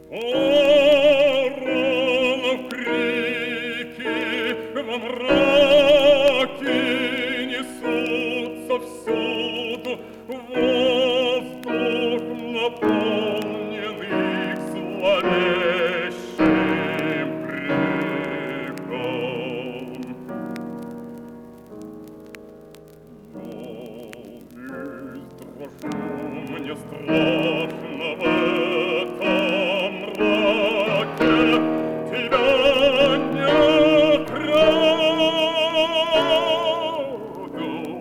Орала в крики, во мраке несутся всюду, воздух наполнен их зловещим криком. Я весь дрожу, мне страшно в этом мраке, тебя нет рядом.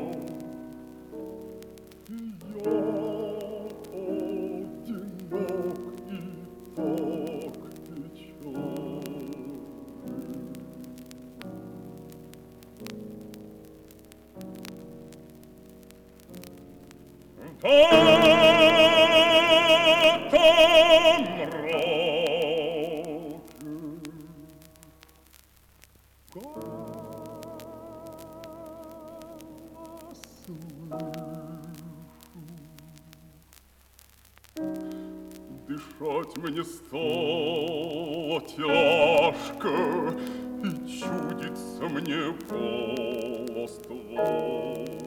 И я одинок и так печален. Там мраке голос слышу. Дышать мне стало тяжко, и чудится мне голос твой.